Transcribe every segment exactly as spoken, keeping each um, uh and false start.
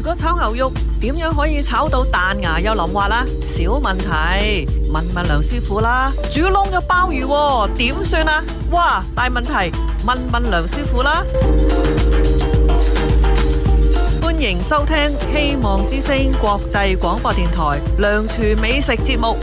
果炒牛肉點樣可以炒到彈牙又腍滑啦？小問題，問問梁師傅啦。煮燶咗鮑魚喎，點算啊？哇，大問題，問問梁師傅啦。歡迎收聽希望之聲國際廣播電台梁廚美食節目。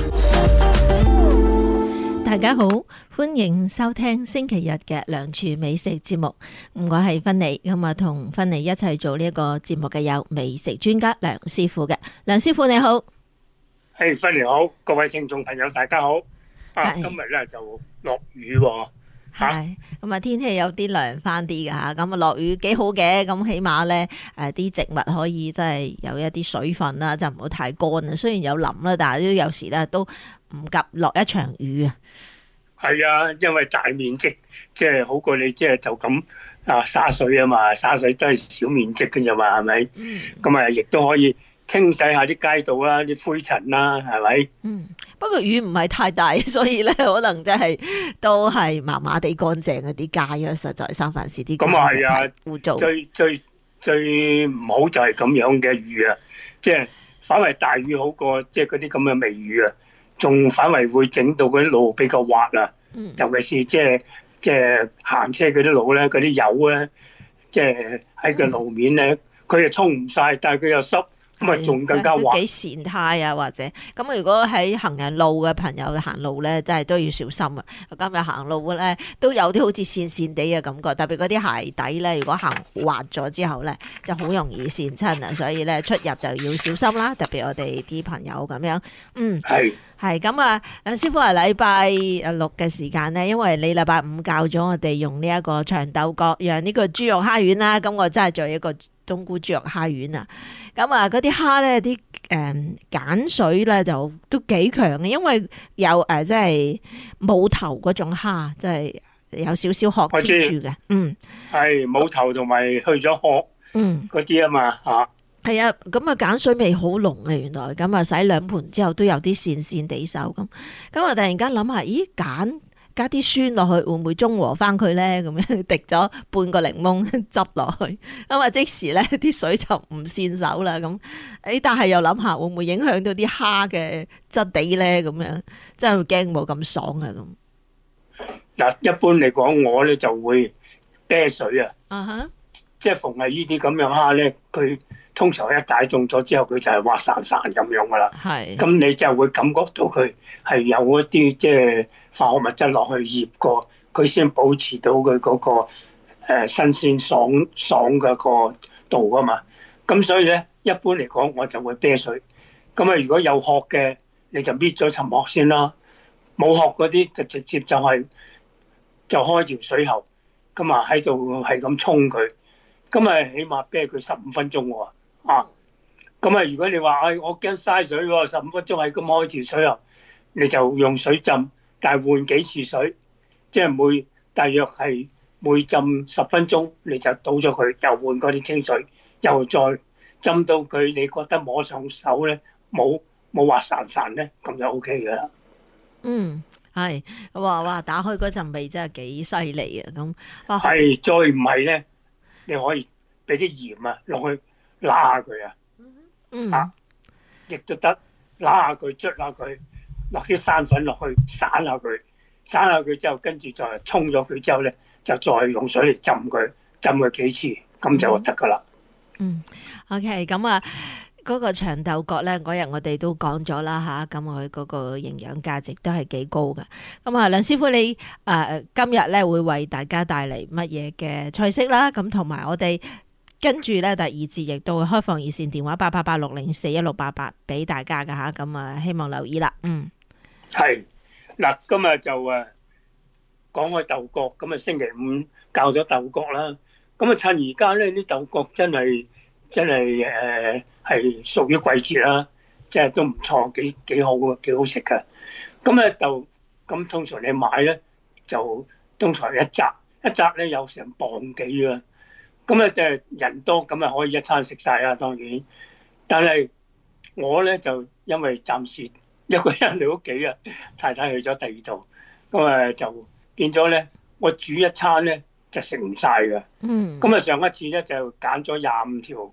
大家好，歡迎收聽星期日嘅梁廚美食節目。我係芬妮，咁啊同芬妮一齊做呢一個節目嘅有美食專家梁師傅嘅。梁師傅你好。 係，芬妮好，各位聽眾朋友大家好。啊，今日咧就落雨喎。 係，咁啊天氣有啲涼翻啲噶吓，咁啊落雨幾好嘅，咁起碼咧誒啲植物可以真係有一啲水分啦，就唔好太乾啊。雖然有淋啦，但係都有時咧都唔及落一場雨啊。 係啊，因為大面積即係好過你即係就咁啊灑水啊嘛，灑水都係小面積嘅啫嘛，係咪？咁啊亦都可以清洗下啲街道啦，啲灰塵啦，係咪？嗯， 不過雨唔係太大，所以咧可能真係都係麻麻地乾淨嗰啲街啊，實在三藩市啲街咁啊係啊， 污糟。 最最最唔好就係咁樣嘅雨啊，即係反為大雨好過即係嗰啲咁嘅微雨啊，仲反為會整到嗰啲路比較滑啊，嗯、尤其是即係即係行車嗰啲路咧，嗰啲油咧，即係喺個路面咧，佢又沖唔晒，但係佢又濕。咁啊，仲更加滑， 幾跣胎啊，或者咁如果喺行人路嘅朋友行路咧，真係都要小心啊！今日行路咧都有啲好似跣跣地嘅感覺，特別嗰啲鞋底咧，如果行滑咗之後咧，就好容易跣親啊！所以咧出入就要小心啦，特別我哋啲朋友咁樣，嗯，係係咁啊，梁師傅係禮拜六嘅時間咧，因為你禮拜五教咗我哋用呢一個長豆角釀呢個豬肉蝦丸啦，咁我真係做一個冬菇豬肉蝦丸啊！咁啊，嗰啲蝦咧，啲誒鹼水咧就都幾強嘅，因為有誒即係冇頭嗰種蝦，即係有少少殼黐住嘅。嗯， 係冇頭同埋去咗殼，嗯，嗰啲啊嘛嚇。 係啊，咁啊鹼水味好濃啊，原來咁啊洗兩盤之後都有啲跣跣地手咁，咁啊突然間諗下，咦鹼加啲酸落去會唔會中和翻佢咧？咁樣滴咗半個檸檬汁落去，咁啊即時咧啲水就唔跣手啦。咁誒，但係又諗下會唔會影響到啲蝦嘅質地咧？咁樣真係驚冇咁爽啊！咁嗱，一般嚟講，我咧就會啤水啊。 啊哈！ 即係逢係呢啲咁樣蝦咧，佢通常一解凍咗之後，佢就係滑潺潺咁樣噶啦。係。咁你就會感覺到佢係有一啲即係化學物質落去醃過，佢先保持到佢嗰、那個誒、呃、新鮮爽爽嘅個度啊嘛。咁所以咧，一般嚟講我就會啤水。咁啊，如果有殼嘅，你就搣咗層殼先啦。冇殼嗰啲就直接就係、是、就開條水喉，咁啊喺度係咁沖佢。咁啊，起碼啤佢十五分鐘喎。啊，咁啊，如果你話唉、哎，我驚嘥水喎，十五分鐘係咁開條水喉，你就用水浸。但係換幾次水，即係每大約係每浸十分鐘，你就倒咗佢，又換嗰啲清水，又再浸到佢，你覺得摸上手咧冇冇滑潺潺咧，咁就 O K 㗎啦。 嗯，係，哇哇，打開嗰陣味真係幾犀利啊！咁係，再唔係咧，你可以俾啲鹽啊落去揦下佢啊， 嗯， 啊，亦都得揦下佢，捽下佢。落啲生粉落去，散下佢，散下佢之後，跟住再沖咗佢之後咧，就再用水嚟浸佢，浸佢幾次，咁就得噶啦。 嗯 ，OK， 咁啊，嗰個長豆角咧，嗰日我哋都講咗啦吓，咁佢嗰個營養價值都係幾高噶。咁啊，梁師傅你誒、呃、今日咧會為大家帶嚟乜嘢嘅菜式啦？咁同埋我哋跟住咧第二節亦都會開放熱線電話八八八六零四一六八八俾大家噶吓，咁啊希望留意啦。嗯。 係嗱，今日就誒講開豆角，咁啊星期五教咗豆角啦。咁啊趁而家咧啲豆角真係真係誒係屬於季節啦，即係都唔錯，幾幾好嘅，幾好食嘅。咁咧豆咁通常你買咧就通常一紮一紮咧有成磅幾啊。咁咧就係人多咁啊可以一餐食晒啦，當然。但係我咧就因為暫時一個人嚟屋企啊，太太去咗第二度，咁啊就變咗咧，我煮一餐咧就食唔晒㗎。嗯。咁啊上一次咧就揀咗廿五條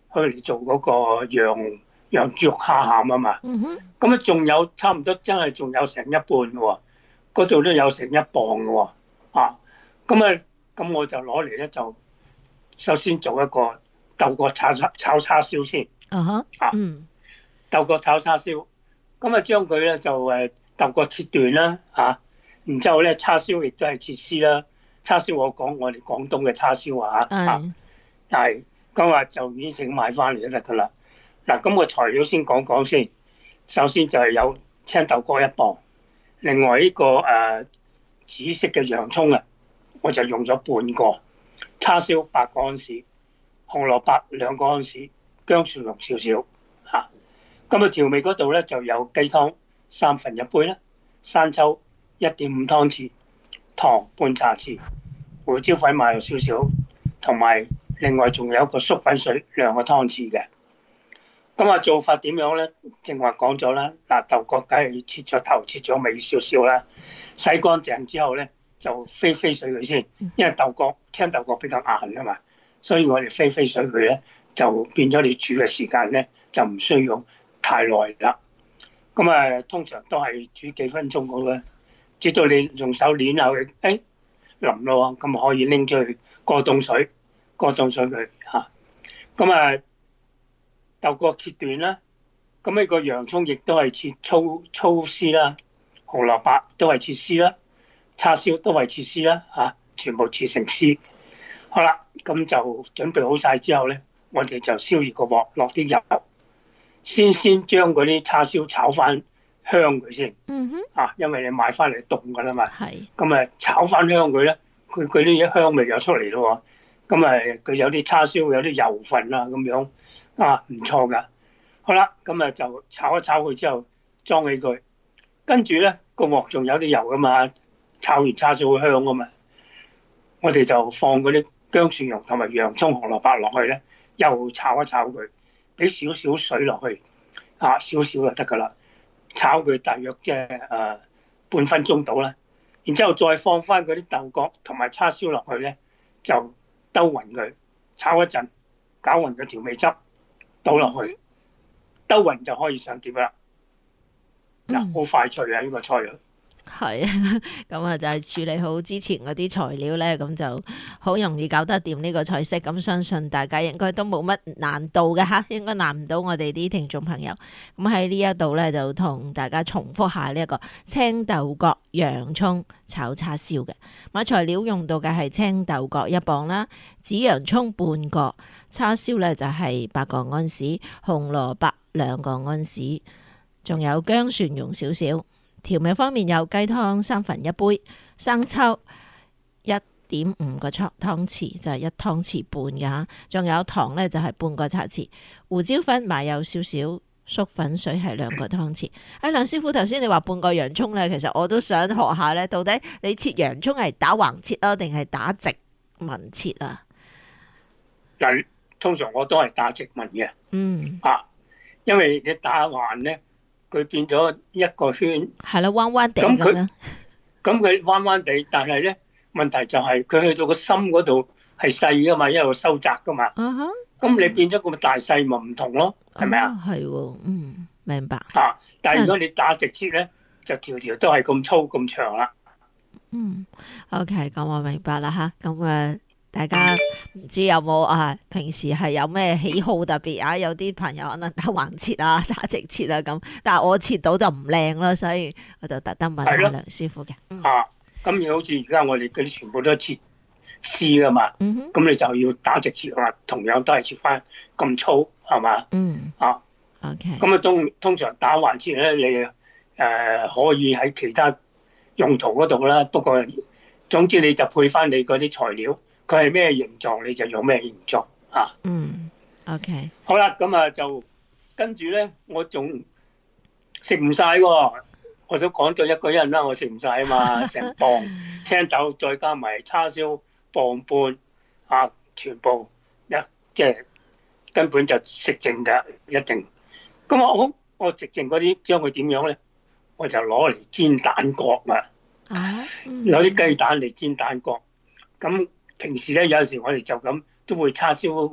去嚟做嗰個羊羊豬肉蝦餡啊嘛。 嗯哼。 咁啊，仲有差唔多真係仲有成一半嘅喎，嗰度都有成一磅嘅喎。啊，咁啊，咁我就攞嚟咧就首先做一個豆角炒叉炒叉燒先。 啊哈。 啊。 嗯。 豆角炒叉燒，咁啊將佢咧就誒豆角切段啦嚇，然之後咧叉燒亦都係切絲啦。叉燒我講我哋廣東嘅叉燒啊嚇，係咁啊就已經買翻嚟都得噶啦。嗱，咁個材料先講講先。首先就係有青豆角一磅，另外呢個誒紫色嘅洋葱啊，我就用咗半個。叉燒八個安士，紅蘿蔔兩個安士，薑蒜蓉少少嚇。咁啊調味嗰度咧就有雞湯三分一杯啦，生抽一點五湯匙，糖半茶匙，胡椒粉買咗少少，同埋另外仲有一個粟粉水兩個湯匙嘅。咁啊做法點樣咧？正話講咗啦，嗱豆角梗係切咗頭、切咗尾少少啦，洗乾淨之後咧就飛飛水佢先，因為豆角青豆角比較硬啊嘛，所以我哋飛飛水佢咧就變咗你煮嘅時間咧就唔需要太耐啦。咁啊通常都係煮幾分鐘好啦，直到你用手捏下佢，誒腍咯，咁可以拎出去過凍水，過凍水佢嚇。咁啊豆角切段啦，咁呢個洋葱亦都係切粗粗絲啦，紅蘿蔔都係切絲啦，叉燒都係切絲啦嚇，全部切成絲。好啦，咁就準備好晒之後咧，我哋就燒熱個鑊，落啲油，先先將嗰啲叉燒炒翻香佢先。 嗯哼。 啊，因為你買翻嚟凍噶啦嘛。 係。 咁啊炒翻香佢咧，佢佢啲香味又出嚟咯喎。咁啊佢有啲叉燒有啲油份啊咁樣。啊，唔錯噶，好啦，咁啊就炒一炒佢之後裝起佢，跟住咧個鑊仲有啲油噶嘛，炒完叉燒會香噶嘛，我哋就放嗰啲薑蒜蓉同埋洋葱紅蘿蔔落去咧，又炒一炒佢，俾少少水落去，啊少少就得噶啦，炒佢大約即係誒半分鐘到啦，然之後再放翻嗰啲豆角同埋叉燒落去咧，就兜勻佢，炒一陣，攪勻個調味汁。倒落去，兜勻就可以上碟啦。嗱、嗯，好快脆啊！呢、這個菜係啊，咁啊就係處理好之前嗰啲材料咧，咁就好容易搞得掂呢個菜式。咁相信大家應該都冇乜難度嘅吓，應該難唔到我哋啲聽眾朋友。咁喺呢一度咧，就同大家重複下呢一個青豆角洋葱炒叉燒嘅。買材料用到嘅係青豆角一磅啦，紫洋葱半個，叉燒咧就係八個安士，紅蘿蔔兩個安士，仲有薑蒜蓉少少。調味方面有雞湯三分一杯，生抽一點五個湯匙，就係、是、一湯匙半嘅吓，仲有糖咧就係半個茶匙，胡椒粉買有少少，粟粉水係兩個湯匙。哎，梁師傅頭先你話半個洋葱咧，其實我都想學下咧，到底你切洋葱係打橫切啊，定係打直紋切啊？ 嗱，通常我都係打直紋嘅。 嗯。啊， 因為你打橫咧。佢變咗一個圈， 係啦，彎彎地咁樣。 咁佢彎彎地，但係咧問題就係佢去到個心嗰度係細噶嘛，一路收窄噶嘛。嗯哼。咁你變咗咁大細咪唔同咯，係咪啊？ 係喎，嗯，明白。 啊，但係如果你打直切咧，就條條都係咁粗咁長啦。 嗯 ，OK， 咁我明白啦吓，咁誒。大家唔知有冇啊？平時係有咩喜好特別啊？有啲朋友可能打橫切啊，打直切啊咁，但係我切到就唔靚咯，所以我就特登問下梁師傅嘅。 啊，咁要好似而家我哋嗰啲全部都切絲噶嘛，咁、嗯、你就要打直切啊，同樣都係切翻咁粗，係嘛？嗯。啊。OK。咁啊，通通常打橫切咧，你誒、呃、可以喺其他用途嗰度啦。不過總之你就配翻你嗰啲材料。佢係咩形狀你就用咩形狀啊？嗯 ，OK。 好啦，咁啊就跟住咧，我仲食唔晒喎。我都講咗一個人啦，我食唔晒啊嘛，成磅青豆再加埋叉燒磅半啊，全部一即係根本就食剩㗎，一定。咁我好，我食剩嗰啲將佢點樣咧？我就攞嚟煎蛋角啊！啊，攞啲雞蛋嚟煎蛋角。咁平時咧有陣時我哋就咁都會叉燒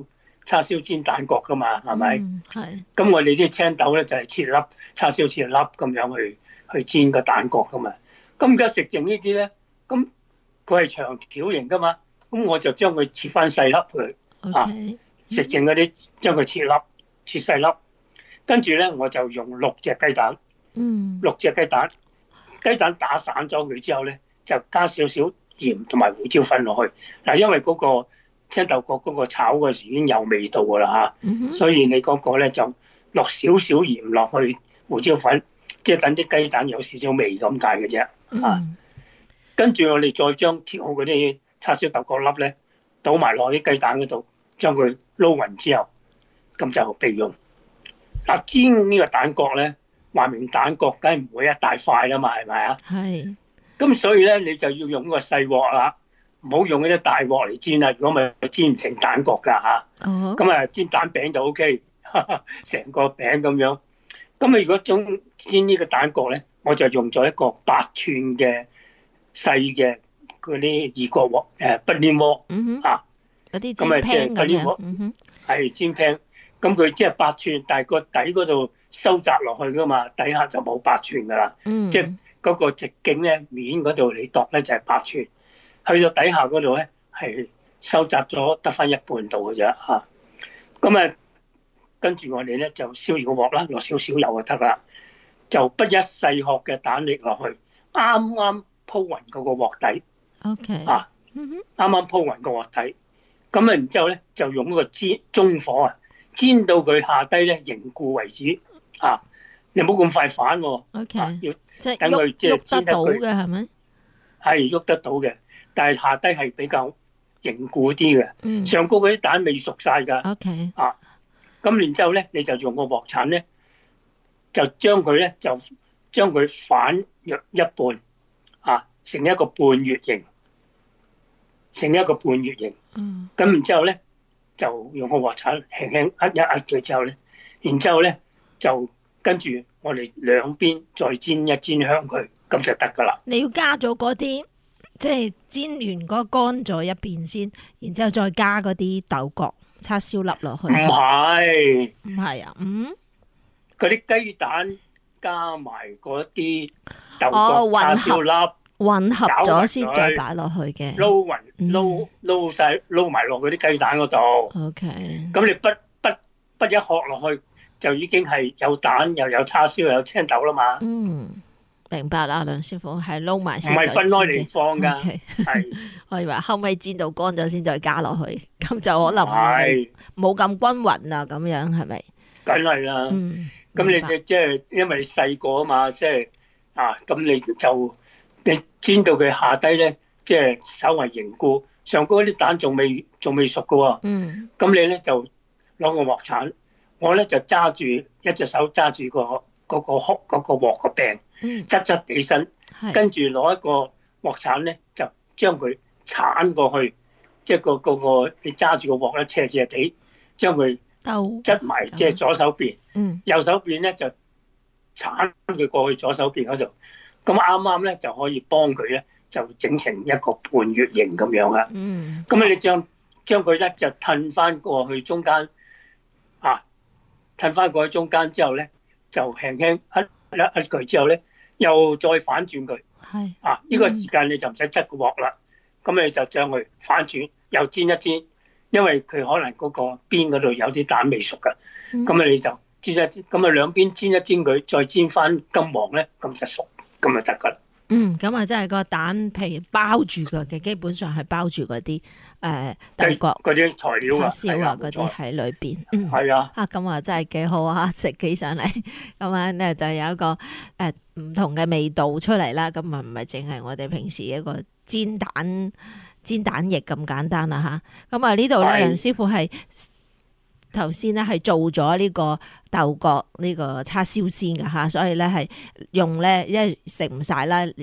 叉燒煎蛋角噶嘛，係咪？ 係。 咁我哋啲青豆咧就係、是、切粒叉燒切粒咁樣去去煎個蛋角噶嘛。咁而家食剩呢啲咧，咁佢係長條形噶嘛，咁我就將佢切翻細粒佢。 Okay. 啊，食剩嗰啲將佢切粒切細粒，跟住咧我就用六隻雞蛋。嗯。六隻雞蛋，雞蛋打散咗佢之後咧，就加少少鹽同埋胡椒粉落去。嗱，因為嗰個青豆角嗰個炒嗰時已經有味道噶啦嚇，嗯、所以你嗰個咧就落少少鹽落去胡椒粉，即係等啲雞蛋有少少味咁解嘅啫。啊，嗯、跟住我哋再將切好嗰啲叉燒豆角粒咧，倒埋落啲雞蛋嗰度，將佢撈勻之後，咁就備用。嗱，煎呢個蛋角咧，話明蛋角梗係唔會一大塊啦嘛，係咪啊？係是。咁所以咧，你就要用個細鑊啦。唔好用嗰啲大鑊嚟煎啦，如果咪煎唔成蛋角㗎嚇。咁啊、uh huh. 煎蛋餅就 O K，成個餅咁樣。咁啊如果中煎呢個蛋角咧，我就用咗一個八寸嘅細嘅嗰啲二角鑊，誒不粘鍋啊。 嗰啲煎 pan 咁樣。 係煎 pan，咁佢即係八寸，但係個底嗰度收窄落去㗎嘛，底下就冇八寸㗎啦。Uh huh. 即係嗰個直徑咧，面嗰度你度咧就係八寸。去到底下嗰度咧，係收窄咗得翻一半度嘅啫嚇。咁啊，跟住我哋咧就燒熱個鑊啦，落少少油就得啦。就不一細殼嘅蛋液落去，啱啱鋪勻嗰個鑊底。OK。啊，啱啱鋪勻個鑊底。咁啊，然之後咧就用嗰個煎中火啊，煎到佢下低咧凝固為止。啊，你唔好咁快反喎。OK。要等佢即係煎得佢。喐得到嘅係咪？係喐得到嘅。但係下低係比較凝固啲嘅，嗯、上高嗰啲蛋未熟晒㗎。Okay. 啊，咁然之後咧，你就用個鑊鏟咧，就將佢咧就將佢反約一半，啊，成一個半月形，成一個半月形。咁、嗯、然之後咧，就用個鑊鏟輕輕壓一壓佢之後咧，然之後咧就跟住我哋兩邊再煎一煎香佢，咁就得㗎啦。 你要加咗嗰啲。即係煎完嗰乾咗一邊先，然之後再加嗰啲豆角、叉燒粒落去。 唔係， 唔係啊，嗯， 嗰啲雞蛋加埋嗰啲豆角、叉燒粒， 混合咗先再擺落去嘅。 撈勻撈撈晒撈埋落嗰啲雞蛋嗰度。OK。咁你不不不一殼落去，就已經係有蛋又有叉燒又有青豆啦嘛。 嗯。明白啦，梁師傅係撈埋先， 唔係分開嚟放噶，係 Okay. 我以為後尾煎到乾咗先再加落去，咁就可能冇咁均勻啦，咁樣係咪？ 梗係啦，咁、嗯、你即即係因為你細個啊嘛，即係啊，咁你就你煎到佢下低咧，即係稍為凝固，上高啲蛋仲未仲未熟噶喎，嗯，咁你咧就攞個鑊鏟，我咧就揸住一隻手揸住個嗰個殼嗰個鑊個柄。側側起身，跟住攞一個鑊鏟咧，就將佢鏟過去，即係個嗰個你揸住個鑊咧，斜斜地將佢側埋，即係左手邊，嗯、右手邊咧就鏟佢過去左手邊嗰度，咁啱啱咧就可以幫佢咧就整成一個半月形咁樣啦。咁、嗯、你將將佢咧就褪翻過去中間，啊，褪翻過去中間之後咧，就輕輕一。一一佢之後咧，又再反轉佢，係啊，呢、這個時間你就唔使側個鑊啦，咁、嗯、你就將佢反轉，又煎一煎，因為佢可能嗰個邊嗰度有啲蛋未熟噶，咁啊、嗯、你就煎一煎，咁啊兩邊煎一煎佢，再煎翻金黃咧，咁就熟，咁就得噶啦。 嗯，咁啊，即係個蛋皮包住佢嘅，基本上係包住嗰啲誒豆角、 嗰啲材料叉燒啊，嗰啲喺裏邊。嗯， 係啊。 啊，咁啊，真係幾好啊！食起上嚟，咁樣咧就有一個誒唔同嘅味道出嚟啦。咁啊，唔係淨係我哋平時一個煎蛋煎蛋液咁簡單啦吓。咁啊，呢度咧梁師傅係頭先咧係做咗呢個豆角呢個叉燒先㗎吓，所以咧係用咧，因為食唔晒啦，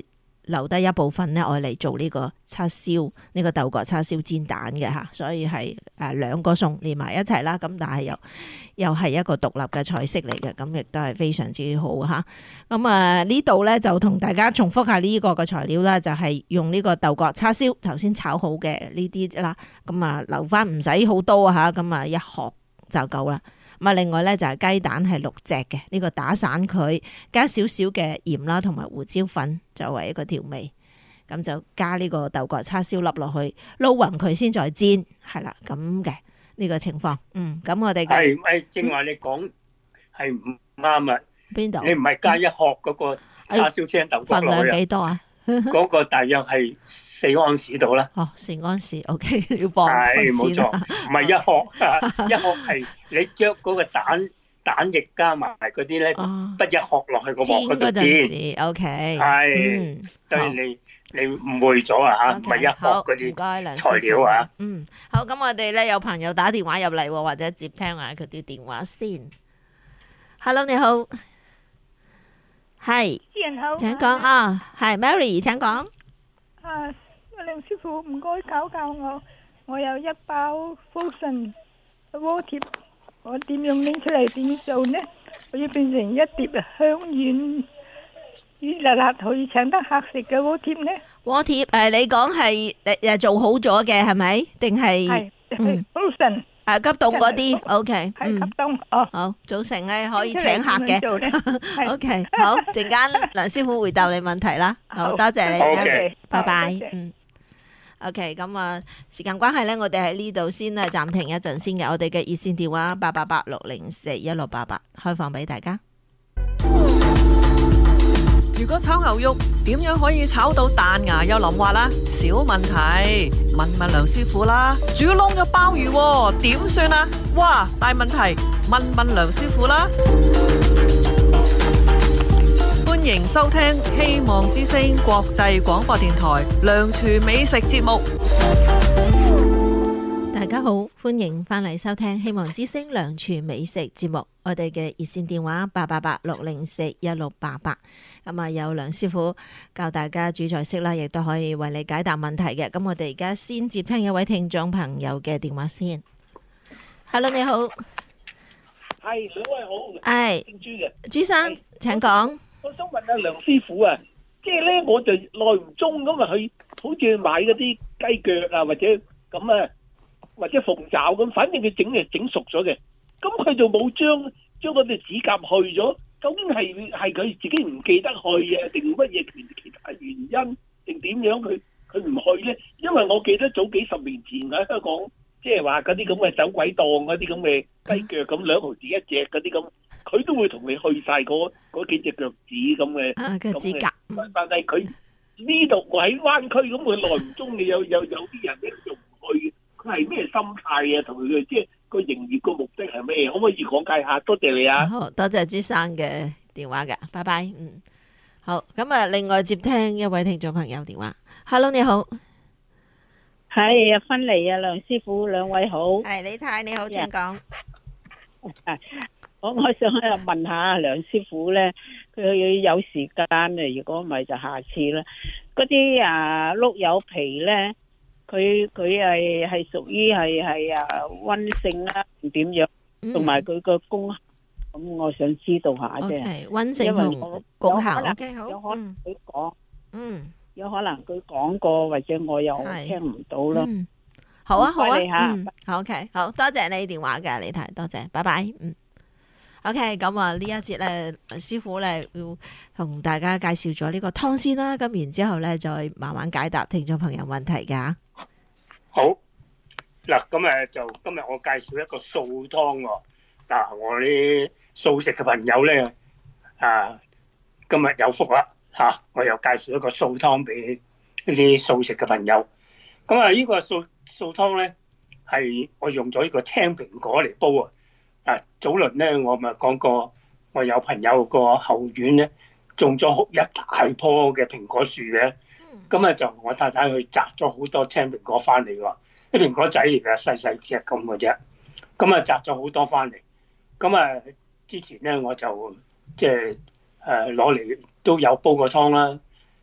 留低一部分咧，愛嚟做呢個叉燒，呢、呢個豆角叉燒煎蛋嘅嚇，所以係誒兩個餸連埋一齊啦。咁但係又又係一個獨立嘅菜式嚟嘅，咁亦都係非常之好嚇。咁啊呢度咧就同大家重複下呢個嘅材料啦，就係、是、用呢個豆角叉燒頭先炒好嘅呢啲啦。咁啊留翻唔使好多嚇，咁啊一殼就夠啦。咁啊，另外咧就係雞蛋係六隻嘅，呢個打散佢，加少少嘅鹽啦，同埋胡椒粉作為一個調味，咁就加呢個豆角叉燒粒落去，撈勻佢先再煎，係啦咁嘅呢個情況。嗯，咁我哋係誒，正話你講係唔啱啊？ 邊度？ 你唔係加一殼嗰個叉燒青豆角落去啊？ 份量幾多啊？ 嗰個大約係四安士度啦。 哦，四安士 ，OK， 要磅係冇先啦。 錯，唔係一殼，一殼係你將嗰個蛋蛋液加埋嗰啲咧， 哦不一殼落去個鑊嗰度煎嗰陣時，OK， 係， 嗯， 所以你你誤會咗啊嚇，唔係一殼嗰啲材料啊。 嗯，好，咁我哋咧有朋友打電話入嚟喎，或者接聽下佢啲電話先。Hello， 你好。係，請講啊，係 Mary， 請講。 啊，梁師傅唔該教教我，我有一包福神鍋貼，我點樣拎出嚟點做呢？我要變成一碟香軟軟辣辣可以請得客食嘅鍋貼呢？ 鍋貼誒，你講係誒誒做好咗嘅係咪？定係係係福神。 誒急凍嗰啲 ，OK， 係急凍哦。 好，早晨咧可以請客嘅 ，OK， 好，陣間梁師傅回答你問題啦。好多謝你 ，OK， 拜拜。嗯 ，OK， 咁啊，時間關係咧，我哋喺呢度先啊暫停一陣先嘅。我哋嘅熱線電話八八八六零四一六八八開放俾大家。 如果炒牛肉點樣可以炒到彈牙又腍滑啦？小問題，問問梁師傅啦。煮燶咗鮑魚點算啊？哇，大問題，問問梁師傅啦。歡迎收聽希望之聲國際廣播電台梁廚美食節目。 大家好，歡迎翻嚟收聽希望之聲梁廚美食節目。我哋嘅熱線電話八八八六零四一六八八，咁啊有梁師傅教大家煮菜式啦，亦都可以為你解答問題嘅。咁我哋而家先接聽一位聽眾朋友嘅電話先。Hello， 你好， 係兩位好， 係姓朱嘅朱生，請講。 我想問下梁師傅啊，即係咧我就耐唔中咁啊去，好似買嗰啲雞腳啊，或者咁啊，或者鳳爪咁，反正佢整係整熟咗嘅。咁佢就冇將將嗰啲指甲去咗，究竟係係佢自己唔記得去啊，定乜嘢其其他原因，定點樣佢佢唔去咧？因為我記得早幾十年前喺香港，即係話嗰啲咁嘅走鬼檔嗰啲咁嘅雞腳咁兩毫子一隻嗰啲咁，佢都會同你去晒嗰嗰幾隻腳趾咁嘅。 啊，嘅指甲。 但係佢呢度我喺灣區咁，佢耐唔中嘅，有有有啲人咧就唔去，佢係咩心態啊？同佢即係。個營業個目的係咩？可唔可以講解下？多謝你啊！ 好多謝朱生嘅電話嘅，拜拜。嗯，好，咁啊，另外接聽一位聽眾朋友電話。Hello， 你好， 係啊，芬妮啊，梁師傅，兩位好。 係李太，你好，請講。 我我想喺度問下梁師傅咧，佢有時間啊，如果唔係就下次啦。嗰啲啊碌柚皮咧。佢佢係係屬於係係啊溫性啦，點樣？同埋佢個功效，咁我想知道下啫。 溫性同功效，OK，好。 有可能佢講， 嗯， 有可能佢講過，或者我又聽唔到啦。 好啊，好啊，嗯，好 OK，好多謝你電話嘅李太，多謝，拜拜。嗯 ，OK，咁啊呢一節咧，師傅咧要同大家介紹咗呢個湯先啦，咁然之後咧再慢慢解答聽眾朋友問題㗎。 好嗱，咁誒就今日我介紹一個素湯喎。嗱，我啲素食嘅朋友咧，啊，今日有福啦嚇！我又介紹一個素湯俾呢啲素食嘅朋友。咁啊，呢個素素湯咧係我用咗呢個青蘋果嚟煲啊。啊，早輪咧我咪講過，我有朋友個後院咧種咗一大棵嘅蘋果樹嘅。咁啊，就我太太去摘咗好多青蘋果翻嚟喎，啲蘋果仔嚟嘅，細細隻咁嘅啫。咁啊，摘咗好多翻嚟。咁啊，之前咧我就即係誒攞嚟都有煲個湯啦。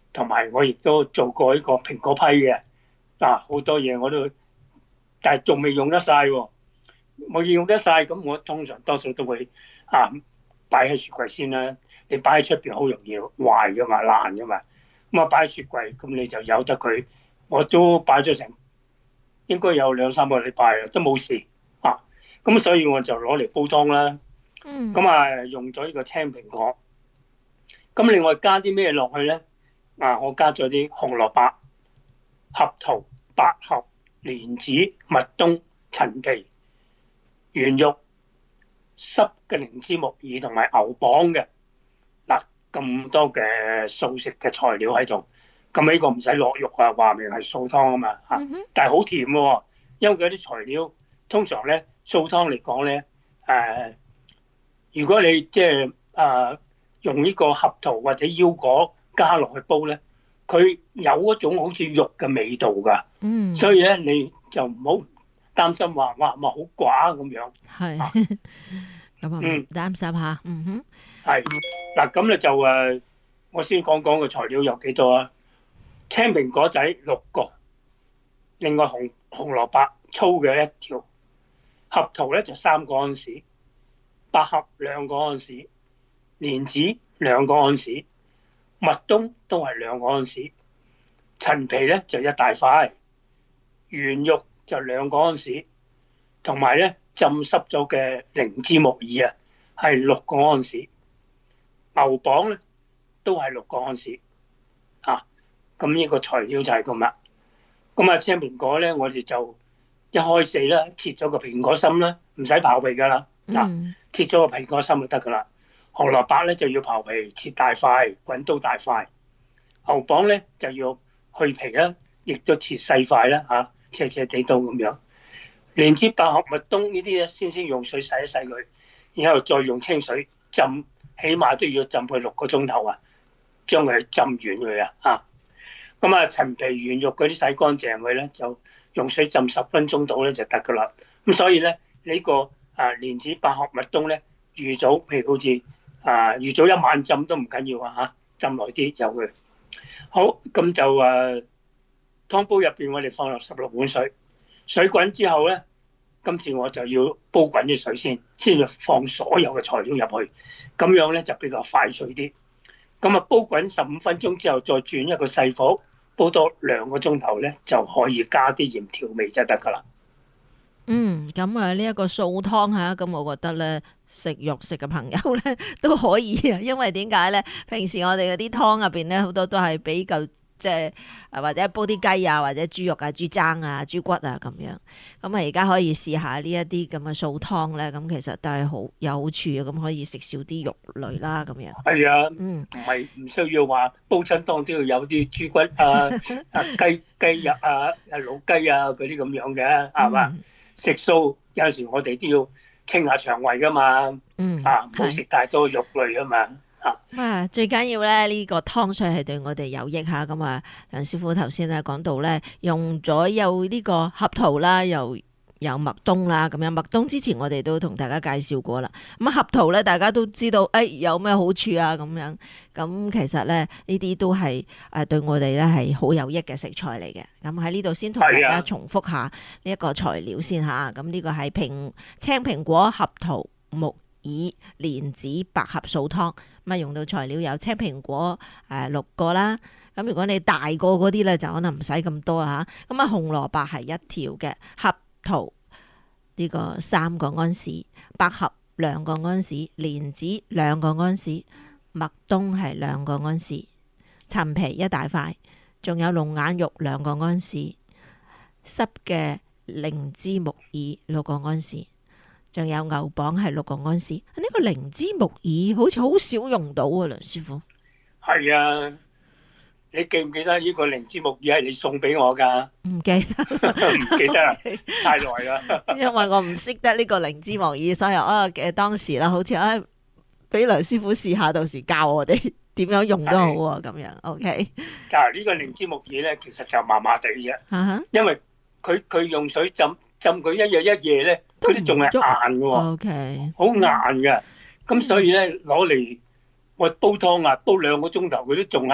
同埋我亦都做過呢個蘋果批嘅，嗱好多嘢我都，但係仲未用得晒喎。我要用得晒，咁我通常多數都會啊擺喺雪櫃先啦。你擺喺出邊好容易壞噶嘛，爛噶嘛。咁啊擺喺雪櫃，咁你就由得佢。我都擺咗成應該有兩三個禮拜啦，都冇事啊。咁所以我就攞嚟煲湯啦。 嗯。 咁啊用咗呢個青蘋果。咁另外加啲咩落去咧？啊，我加咗啲紅蘿蔔、合桃、百合、蓮子、麥冬、陳皮、圓肉、濕嘅靈芝木耳同埋牛蒡嘅。嗱，咁多嘅素食嘅材料喺度。咁呢個唔使落肉啊，話明係素湯啊嘛嚇，但係好甜喎，因為嗰啲材料通常咧素湯嚟講咧，誒、呃，如果你即係誒用呢個合桃或者腰果加落去煲咧，佢有嗰種好似肉嘅味道㗎，嗯，所以咧你就唔好擔心話哇咪好寡咁樣， 係，咁啊唔擔心嚇，嗯哼， 係嗱咁咧就誒，我先講講個材料有幾多啊？青蘋果仔六個，另外紅紅蘿蔔粗嘅一條，合桃咧就三個安士，百合兩個安士，蓮子兩個安士，麥冬都係兩個安士，陳皮咧就一大塊，圓肉就兩個安士，同埋咧浸濕咗嘅靈芝木耳啊係六個安士，牛蒡咧都係六個安士，啊。咁呢個材料就係咁啦。咁啊青蘋果咧，我哋就一開四啦，切咗個蘋果心啦，唔使刨皮噶啦。嗱、嗯，切咗個蘋果心就得噶啦。紅蘿蔔咧就要刨皮，切大塊，滾刀大塊。牛蒡咧就要去皮啦，亦都切細塊啦嚇，斜斜地刀咁樣。蓮子、百合、麥冬呢啲咧，先先用水洗一洗佢，然後再用清水浸，起碼都要浸佢六個鐘頭啊，將佢浸軟佢啊嚇。咁啊，陳皮圓肉嗰啲洗乾淨佢咧，就用水浸十分鐘到咧就得噶啦。咁所以咧，呢、這個啊蓮子、百合、麥冬咧，預早譬如好似啊預早一晚浸都唔緊要啊嚇，浸耐啲有佢。好，咁就啊湯煲入邊我哋放落十六碗水，水滾之後咧，今次我就要煲滾啲水先，先至放所有嘅材料入去，咁樣咧就比較快脆啲。咁啊煲滾十五分鐘之後，再轉一個細火。煲多兩個鐘頭咧，就可以加啲鹽調味就得噶啦。 嗯，咁啊呢一個素湯吓，咁我覺得咧食肉食嘅朋友咧都可以啊，因為點解咧？平時我哋嗰啲湯入邊咧好多都係比較即係或者煲啲雞啊，或者豬肉啊、豬踭啊、豬骨啊咁樣。咁啊而家可以試下呢一啲咁嘅素湯咧，咁其實都係好有好處嘅，咁可以食少啲肉類啦咁樣。 係啊， 嗯， 唔係唔需要話煲親湯都要有啲豬骨啊、啊雞雞翼啊、啊老雞啊嗰啲咁樣嘅，係嘛？嗯，食素有陣時我哋都要清下腸胃噶嘛，嗯，啊唔好食太多肉類啊嘛。 啊，最緊要咧呢個湯水係對我哋有益吓，咁啊梁師傅頭先咧講到咧用咗有呢個合桃啦，又有麥冬啦，咁樣麥冬之前我哋都同大家介紹過啦。咁啊合桃咧大家都知道，誒、哎、有咩好處啊咁樣，咁其實咧呢啲都係誒對我哋咧係好有益嘅食材嚟嘅。咁喺呢度先同大家重複下呢一個材料先吓，咁呢個係蘋青蘋果、合桃、木耳、蓮子、百合素湯。咁啊用到材料有青蘋果誒六個啦，咁如果你大個嗰啲咧就可能唔使咁多啦嚇。咁啊紅蘿蔔係一條嘅，合桃呢個三個安士，百合兩個安士，蓮子兩個安士，麥冬係兩個安士，陳皮一大塊，仲有龍眼肉兩個安士，濕嘅靈芝木耳六個安士。仲有牛蒡係六個安士，呢、這個靈芝木耳好似好少用到啊，梁師傅。 係啊，你記唔記得呢個靈芝木耳係你送俾我噶？ 唔記得， 唔記得啦，太耐啦。 因為我唔識得呢個靈芝木耳，所以啊嘅當時啦，好似啊俾梁師傅試下，到時教我哋點樣用都好啊，咁樣。OK。 但係呢個靈芝木耳咧，其實就麻麻地啫，uh-huh. 因為佢佢用水浸浸佢一日一夜咧。佢啲仲係硬嘅喎，好、okay. 硬嘅，咁所以咧攞嚟我煲湯啊，煲兩個鐘頭佢都仲係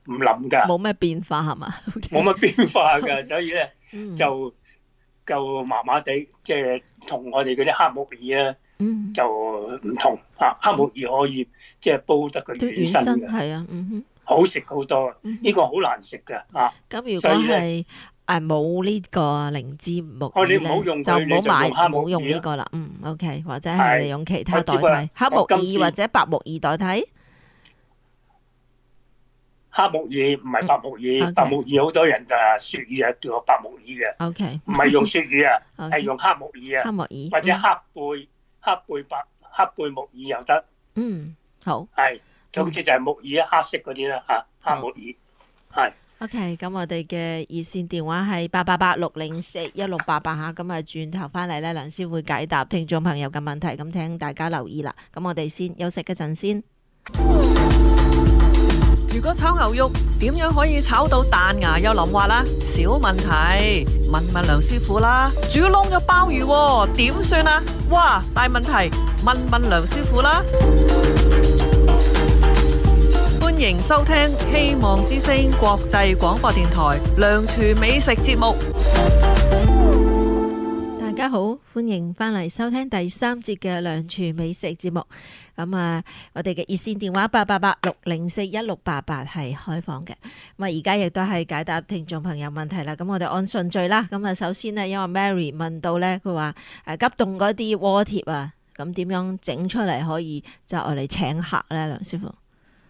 唔腍㗎， 冇咩變化係嘛？ 冇乜變化㗎，所以咧就就麻麻地，即係同我哋嗰啲黑木耳咧就唔同嚇。黑木耳可以即係煲得佢軟身嘅， 係啊，嗯哼， 好食好多。呢個好難食㗎嚇。 咁如果係誒冇呢個靈芝木耳咧，就唔好買，唔好用呢個啦。嗯 ，OK， 或者係你用其他代替黑木耳或者白木耳代替。 黑木耳唔係白木耳， okay. 白木耳好多人就雪耳啊，叫我白木耳嘅。 OK， 唔係用雪耳啊，係 okay. 用黑木耳啊， 黑木耳或者黑貝、嗯、黑貝白黑貝木耳又得。 嗯，好。 係，總之就係木耳黑色嗰啲啦嚇，黑木耳係。 OK， 咁我哋嘅熱線電話係八八八六零四一六八八嚇，咁啊轉頭翻嚟咧，梁師會解答聽眾朋友嘅問題，咁請大家留意啦。咁我哋先休息一陣先。 如果炒牛肉點樣可以炒到彈牙又腍滑啦？小問題，問問梁師傅啦。煮燶咗鮑魚點算啊？哇，大問題，問問梁師傅啦。歡迎收聽希望之聲國際廣播電台梁廚美食節目。 大家好，歡迎翻嚟收聽第三節嘅梁廚美食節目。咁啊，我哋嘅熱線電話八八八六零四一六八八係開放嘅。咁啊，而家亦都係解答聽眾朋友問題啦。咁我哋按順序啦。咁啊，首先呢，因為 Mary 問到呢，佢話誒急凍嗰啲鍋貼啊，咁點樣整出嚟可以就我嚟請客呢？梁師傅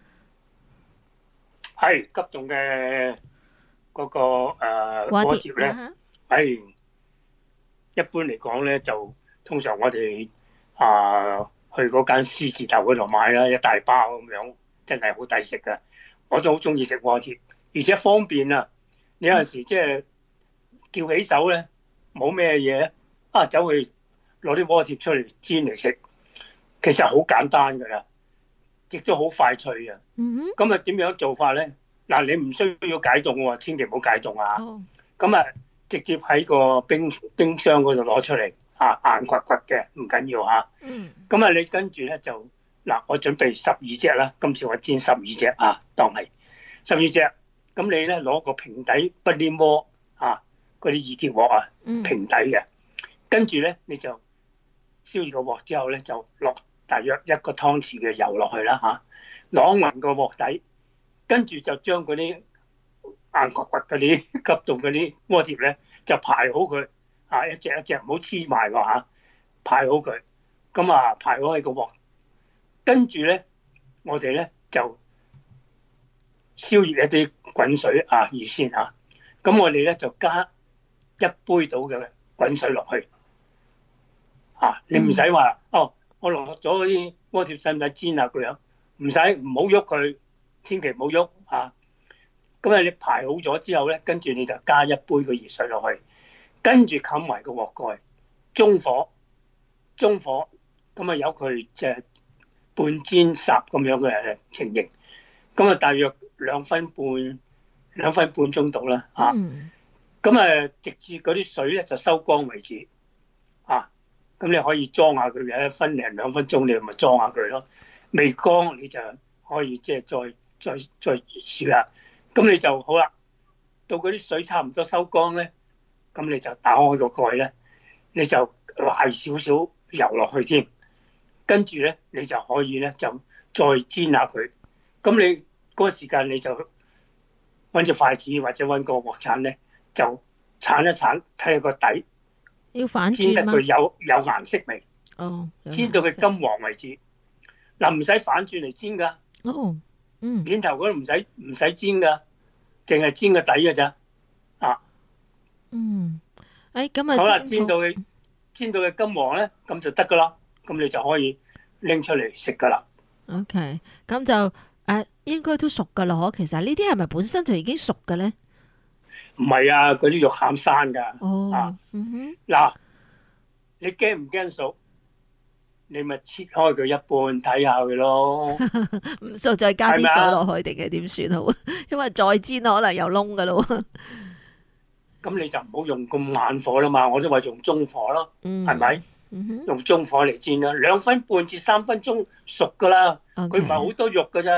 係急凍嘅嗰個誒鍋貼咧，係、uh-huh. 一般嚟講咧，就通常我哋啊去嗰間獅字頭嗰度買啦，一大包咁樣，真係好抵食噶。我都好中意食鍋貼，而且方便啊！你有陣時即係叫起手咧，冇咩嘢啊，走去攞啲鍋貼出嚟煎嚟食，其實好簡單噶啦，亦都好快脆啊！咁啊點樣做法咧？嗱，你唔需要解凍喎，千祈唔好解凍啊！咁啊，直接喺個冰冰箱嗰度攞出嚟，啊硬骨骨嘅，唔緊要嚇。咁啊，你跟住咧就嗱，我準備十二隻啦，今次我煎十二隻啊，當係十二隻。咁你咧攞個平底不黏鍋啊，嗰啲易潔鑊啊，平底嘅。跟住咧你就燒住個鑊之後咧，就落大約一個湯匙嘅油落去啦嚇，攞勻個鑊底。跟住就將嗰啲硬骨骨嗰啲急凍嗰啲鍋貼咧，就排好佢啊，一隻一隻唔好黐埋喎嚇，排好佢。咁啊排好喺個鑊，跟住咧我哋咧就燒熱一啲滾水啊，預先嚇。咁我哋咧就加一杯到嘅滾水落去嚇，你唔使話哦，我落咗嗰啲鍋貼使唔使煎啊？佢樣唔使，唔好喐佢。千祈唔好喐啊！咁啊，你排好咗之後咧，跟住你就加一杯嘅熱水落去，跟住冚埋個鑊蓋，中火，中火，咁啊由佢即係半煎烚咁樣嘅情形，咁啊大約兩分半兩分半鐘到啦嚇。咁啊，直至嗰啲水咧就收乾為止啊！咁你可以裝下佢嘅，一分零兩分鐘你咪裝下佢咯。未乾你就可以即係再。再再試下，咁你就好啦。到嗰啲水差唔多收乾咧，咁你就打開個蓋咧，你就瀨少少油落去添。跟住咧，你就可以咧就再煎下佢。咁你嗰個時間你就揾隻筷子或者揾個鑊鏟咧，就鏟一鏟睇下個底， 要反煎得佢有有顏色未？ 哦， 煎到佢金黃為止。嗱，唔使反轉嚟煎㗎。 哦。嗯， 面頭嗰度唔使唔使煎噶，淨係煎個底嘅咋啊？ 嗯，誒咁啊， 好啦，煎到佢煎到佢金黃咧，咁就得噶啦，咁你就可以拎出嚟食噶啦。 OK，咁就誒、啊、應該都熟噶啦，嗬？其實呢啲係咪本身就已經熟嘅咧？ 唔係啊，嗰啲肉餡生噶。 哦， 啊、 嗯哼， 嗱，你驚唔驚熟？你咪切開佢一半睇下佢咯， 唔熟再加啲水落去定係點算好？因為再煎可能有窿噶咯。 咁你就唔好用咁猛火啦嘛，我都話用中火咯，係咪？用中火嚟煎啦，兩分半至三分鐘熟噶啦，佢唔係好多肉噶咋，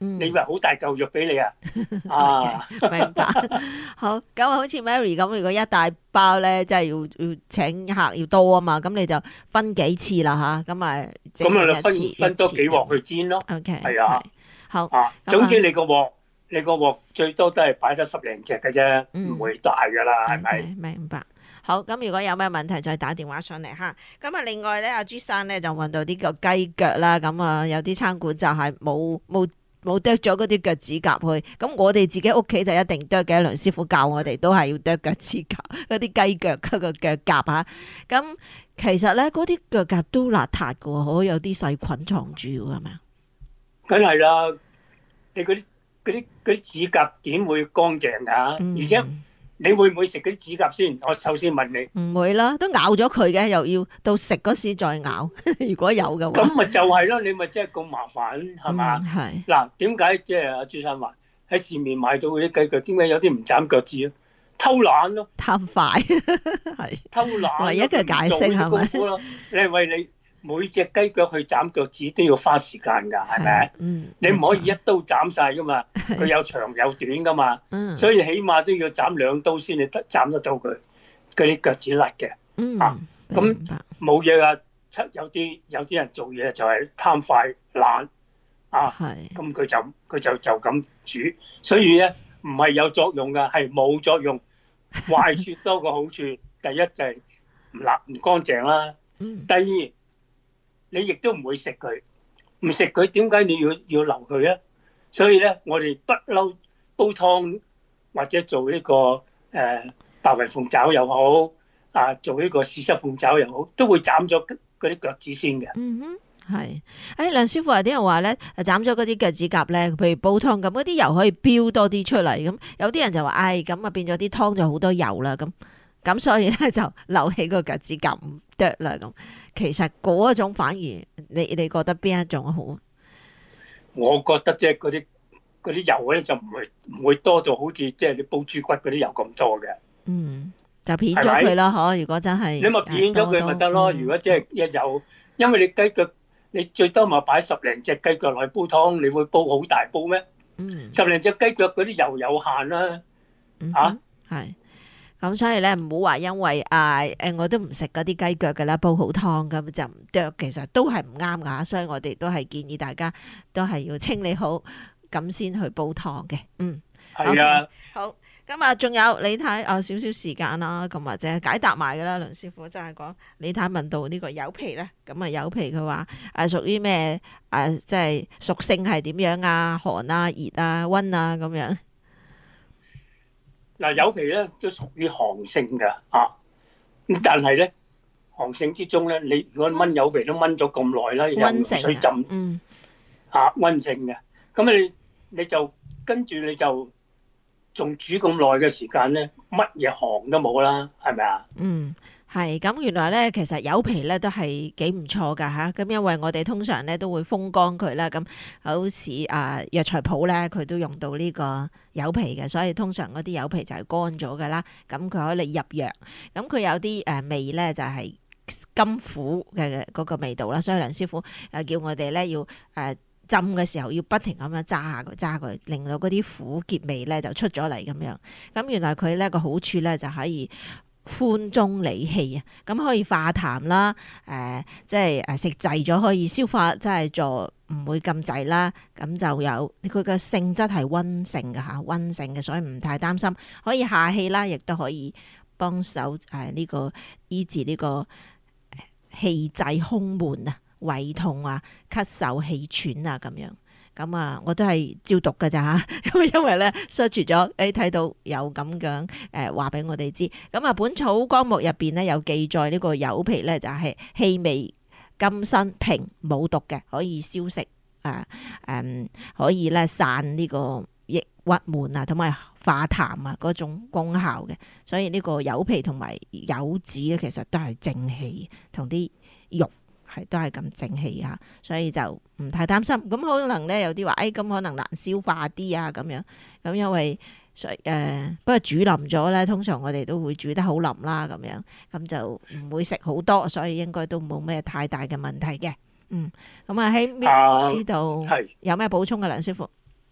嗯、 你以為好大嚿肉俾你啊？啊， okay, 明白。好，咁好似 Mary 咁，如果一大包咧，即係要要請客要多啊嘛，咁你就分幾次啦吓，咁啊， 咁啊，分分多幾鑊去煎咯。 OK， 係啊， 好啊，總之你個鑊。你個鑊最多都係擺得十零隻嘅啫，唔、嗯、會大噶啦，係咪？ 明白。好，咁如果有咩問題再打電話上嚟哈。咁啊，另外咧，阿朱生咧就問到呢個雞腳啦。咁啊，有啲餐館就係冇冇冇剁咗嗰啲腳趾甲去。咁我哋自己屋企就一定剁嘅。梁師傅教我哋都係要剁腳趾甲，嗰啲雞腳嗰個腳甲嚇。咁其實咧，嗰啲腳甲都邋遢嘅喎，可有啲細菌藏住係咪啊？ 梗係啦，你嗰啲。嗰啲啲指甲點會乾淨㗎？嗯、而且你會唔會食嗰啲指甲先？我首先問你。 唔會啦，都咬咗佢嘅，又要到食嗰時再咬。如果有嘅話， 咁咪就係咯，你咪真係咁麻煩係嘛？係、嗯。嗱，點解即係阿朱生話喺市面買到嗰啲雞腳，點解有啲唔斬腳趾啊？偷懶咯， 貪快係。偷懶，唯一嘅解釋係咪？ 你係為你。每隻雞腳去斬腳趾都要花時間㗎，係咪？嗯，你唔可以一刀斬晒㗎嘛，佢有長有短㗎嘛，嗯，所以起碼都要斬兩刀先至得斬得到佢嗰啲腳趾甩嘅。嗯，啊，咁冇嘢㗎，有啲有啲人做嘢就係貪快懶啊，咁佢就佢就就咁煮，所以咧唔係有作用㗎，係冇作用，壞處多過好處。第一就係唔辣唔乾淨啦，嗯，第二。你亦都唔會食佢，唔食佢點解你要要留佢啊？所以咧，我哋不嬲煲湯或者做呢、這個誒、呃、白雲鳳爪又好，啊做呢個豉汁鳳爪又好，都會斬咗嗰啲腳趾先嘅。 嗯哼，係。誒梁師傅有啲人話咧，斬咗嗰啲腳趾甲咧，譬如煲湯咁，嗰啲油可以飆多啲出嚟。咁有啲人就話，唉、哎，咁啊變咗啲湯就好多油啦。咁咁所以咧就留起個腳趾甲唔剁啦咁。其實嗰一種反而你你覺得邊一種好？ 我覺得即係嗰啲嗰啲油咧就唔會唔會多到好似即係你煲豬骨嗰啲油咁多嘅。 嗯，就片咗佢啦，嗬！如果真係你咪片咗佢咪得咯。如果即係一有，因為你雞腳你最多咪擺十零隻雞腳落去煲湯，你會煲好大煲咩？嗯，十零隻雞腳嗰啲油有限啦。 嗯，嚇係。咁所以咧唔好話因為啊誒我都唔食嗰啲雞腳㗎啦，煲好湯咁就唔剁，其實都係唔啱㗎。所以我哋都係建議大家都係要清理好咁先去煲湯嘅。嗯， 係啊。Okay, 好，咁啊仲有李太啊少少時間啦，咁或者解答埋㗎啦。梁師傅真係講李太問到呢個柚皮咧，咁啊柚皮佢話誒屬於咩誒即係屬性係點樣啊？寒啊、熱啊、溫啊咁樣。 嗱，柚皮咧都屬於寒性嘅啊，咁但係咧寒性之中咧，你如果炆柚皮都炆咗咁耐啦，又水浸，嗯，啊溫性嘅，咁你你就跟住你就仲煮咁耐嘅時間咧，乜嘢寒都冇啦，係咪啊？嗯。 係咁，原來咧其實柚皮咧都係幾唔錯噶吓，咁因為我哋通常咧都會風乾佢啦，咁好似啊藥材鋪咧佢都用到呢個柚皮嘅，所以通常嗰啲柚皮就係乾咗噶啦，咁佢可以入藥，咁佢有啲誒味咧就係甘苦嘅嗰個味道啦，所以梁師傅誒叫我哋咧要誒浸嘅時候要不停咁樣揸下佢揸佢，令到嗰啲苦澀味咧就出咗嚟咁樣，咁原來佢咧個好處咧就可以寬中理氣啊，咁可以化痰啦，誒、呃，即係誒食滯咗可以消化，即係做唔會咁滯啦。咁就有佢嘅性質係溫性嘅吓，溫性嘅，所以唔太擔心，可以下氣啦，亦都可以幫手誒呢個醫治呢個氣滯胸悶啊、胃痛啊、咳嗽氣喘啊咁樣。咁啊，我都係照讀㗎咋嚇，因為咧 search 咗，誒睇到有咁樣誒話俾我哋知。咁啊，《本草綱目》入邊咧有記載呢個柚皮咧就係氣味甘辛平冇毒嘅，可以消食啊誒，可以咧散呢個抑鬱悶啊，同埋化痰啊嗰種功效嘅。所以呢個柚皮同埋柚子咧，其實都係正氣，同啲肉。係都係咁正氣嚇，所以就唔太擔心。咁可能咧有啲話，誒、哎、咁可能難消化啲啊咁樣。咁因為誒、呃、不過煮腍咗咧，通常我哋都會煮得好腍啦咁樣，咁就唔會食好多，所以應該都冇咩太大嘅問題嘅。嗯，咁啊喺呢度有咩補充嘅梁師傅？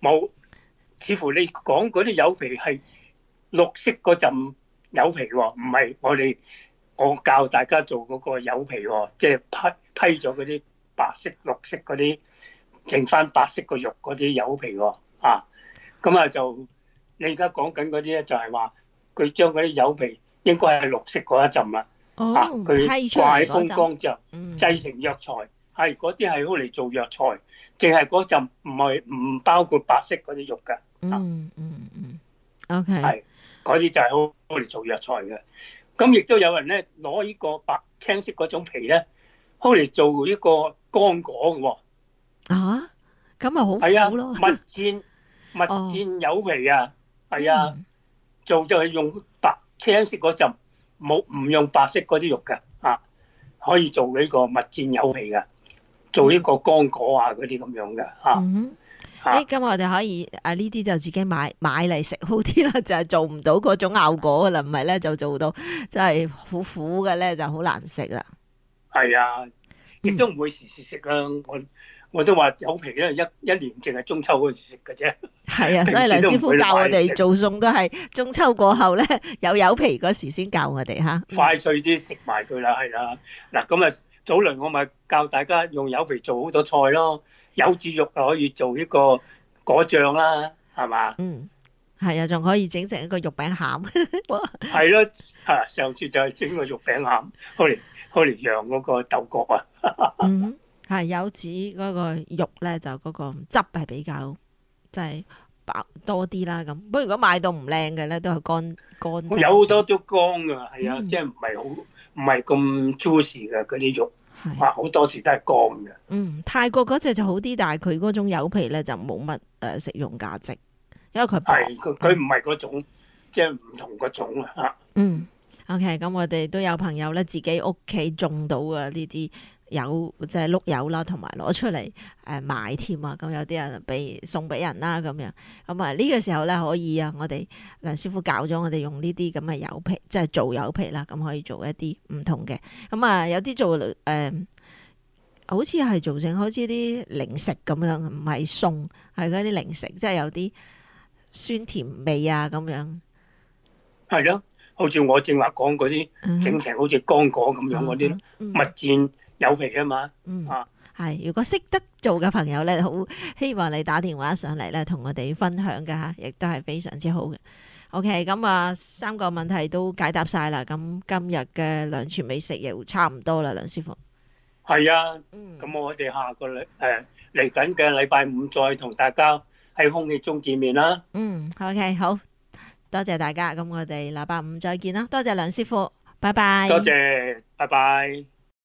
冇，似乎你講嗰啲柚皮係綠色嗰陣柚皮喎，唔係我哋我教大家做嗰個柚皮喎，即係批批咗嗰啲白色、綠色嗰啲，剩翻白色個肉嗰啲柚皮喎啊！咁啊就你而家講緊嗰啲咧，就係話佢將嗰啲柚皮應該係綠色嗰一陣啦， 哦、 啊佢掛喺風乾之後嗯、 製成藥材，係嗰啲係好嚟做藥材，淨係嗰陣唔係唔包括白色嗰啲肉㗎。 嗯嗯嗯 ，OK， 係嗰啲就係好好嚟做藥材嘅。咁亦都有人咧攞呢個白青色嗰種皮咧，好嚟做呢個乾果嘅喎。 啊，咁咪好係啊， 苦咯。 蜜餞蜜餞柚皮啊，係啊， 嗯做就係用白青色嗰陣，冇唔用白色嗰啲肉㗎啊，可以做呢個蜜餞柚皮㗎，做呢個乾果啊嗰啲咁樣㗎嚇。 嗯哼誒，咁我哋可以啊呢啲就自己買買嚟食好啲啦，就係做唔到嗰種效果噶啦，唔係咧就做到真係苦苦嘅咧就好難食啦。 係啊，亦都唔會時時食啦。我我都話柚皮咧，一一年淨係中秋嗰時食嘅啫。 係啊，所以梁師傅教我哋做餸都係中秋過後咧有柚皮嗰時先教我哋嚇。 快脆啲食埋佢啦，係啦。嗱咁啊，早輪我咪教大家用柚皮做好多菜咯。柚子肉就可以做呢個果醬啦，係嘛？ 嗯，係啊，仲可以整成一個肉餅餡。 係咯，啊上次就係整個肉餅餡，好嚟好嚟釀嗰個豆角啊。 嗯，係柚子嗰個肉咧，就嗰個汁係比較即係飽多啲啦。咁不過如果買到唔靚嘅咧，都係乾乾。 有好多都乾㗎，係啊， 嗯、 即係唔係好唔係咁 juicy 嘅嗰啲肉。啊！好多時都係乾嘅。 嗯，泰國嗰隻就好啲，但係佢嗰種柚皮咧就冇乜誒食用價值，因為佢係佢佢唔係嗰種，即係唔同嗰種啊嚇。 嗯 ，OK，咁我哋都有朋友咧自己屋企種到嘅呢啲柚，即係碌柚啦，同埋攞出嚟誒賣添啊！咁有啲人俾送俾人啦咁樣，咁啊呢個時候咧可以啊，我哋梁師傅教咗我哋用呢啲咁嘅柚皮，即係做柚皮啦，咁可以做一啲唔同嘅。咁啊有啲做誒、呃，好似係做成好似啲零食咁樣，唔係餸，係嗰啲零食，即係有啲酸甜味啊咁樣。係咯，好似我正話講嗰啲，整成好似乾果咁樣嗰啲蜜餞柚皮啊嘛， 嗯、 啊， 係如果識得做嘅朋友咧，好希望你打電話上嚟咧，同我哋分享㗎吓，亦都係非常之好嘅。OK，咁啊，三個問題都解答晒啦。咁今日嘅兩全美食又差唔多啦，梁師傅。 係啊，咁、 嗯、 我哋下個禮誒嚟緊嘅禮拜五再同大家喺空氣中見面啦。 嗯 ，OK， 好多謝大家，咁我哋禮拜五再見啦。多謝梁師傅，拜拜。 多謝，拜拜。